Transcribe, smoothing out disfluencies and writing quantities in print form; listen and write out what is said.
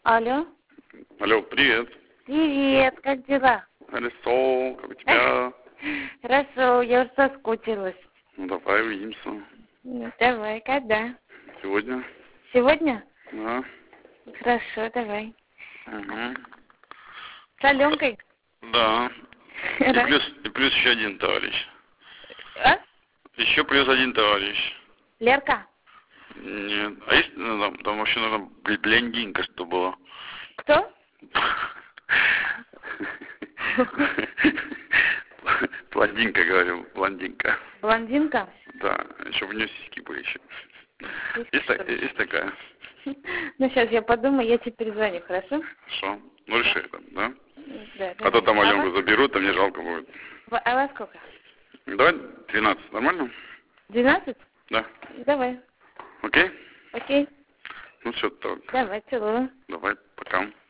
Алло. Алло, привет. Привет, как дела? Алисо, как у тебя? Хорошо, я уже соскучилась. Ну давай увидимся. Ну, давай, когда? Сегодня? Сегодня? Да. Хорошо, давай. Угу. С Аленкой? Да. И плюс еще один товарищ. А? Еще плюс один товарищ. Лерка? Нет. А есть, там вообще нужно блондинка, что было. Кто? Блондинка, говорю, блондинка. Блондинка? Да, еще у нее сиськи были еще. Есть такая. Ну, сейчас я подумаю, я тебе перезвоню, хорошо? Хорошо. Ну, реши это, да? Да, А то там Аленку заберут, а мне жалко будет. А во сколько? Давай 12, нормально? 12? Да. Давай. Окей? Окей. Ну все, так. Давай, целую. Давай, пока.